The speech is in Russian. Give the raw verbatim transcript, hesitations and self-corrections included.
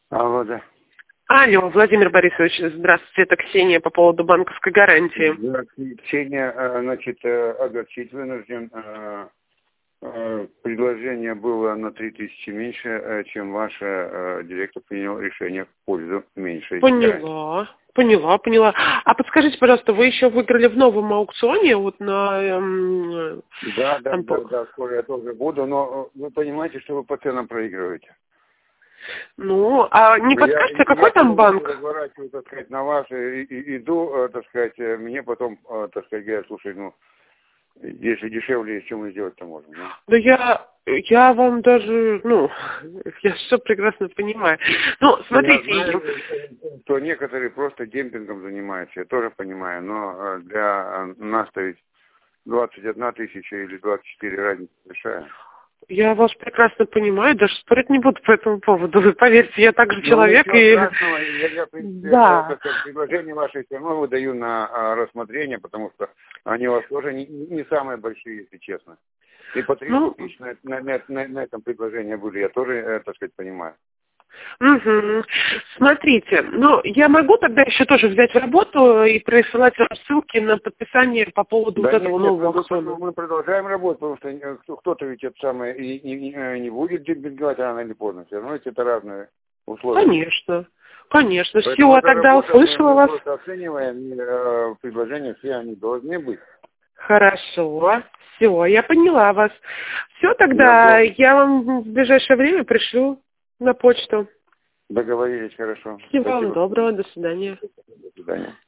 Алло, да. Алло, Владимир Борисович, здравствуйте, это Ксения по поводу банковской гарантии. Здравствуйте, Ксения, значит, огорчить вынужден. Предложение было на три тысячи меньше, чем ваш директор принял решение в пользу меньшей. Поняла, поняла, поняла. А подскажите, пожалуйста, вы еще выиграли в новом аукционе вот на... Эм, да, да, там, да, да, скоро я тоже буду, но вы понимаете, что вы по ценам проигрываете. Ну, а не я, подскажете, какой я там банк? Я разворачиваю, так сказать, на вас и, и иду, так сказать, мне потом, так сказать, говорят, слушай, ну, если дешевле, чем мы сделать-то можем, да? Да я, я вам даже, ну, я все прекрасно понимаю. Ну, смотрите... Я знаю, что некоторые просто демпингом занимаются, я тоже понимаю, но для нас-то ведь двадцать одна тысяча или двадцать четыре разница большая. Я вас прекрасно понимаю, даже спорить не буду по этому поводу. Вы поверьте, я также ну, человек и... Страшного. Я, я, в принципе, да. это, предложение ваше все равно выдаю на рассмотрение, потому что они у вас тоже не, не самые большие, если честно. И по тридцать ну... тысяч на, на, на, на этом предложении были, я тоже, так сказать, понимаю. Угу. Смотрите, ну, я могу тогда еще тоже взять в работу и присылать вам ссылки на подписание по поводу да вот этого нет, нового нет, аукциона. мы продолжаем работать, потому что кто-то ведь это самое и не, не, не будет демпинговать рано или поздно. Все равно это разные условия. Конечно, конечно. Поэтому Все, тогда работа, услышала мы, мы вас. просто оцениваем, и, э, предложения все они должны быть. Хорошо. Все, я поняла вас. Все, тогда Я я вам в ближайшее время пришлю на почту. Договорились, хорошо. Всего вам Спасибо. доброго, до свидания. До свидания.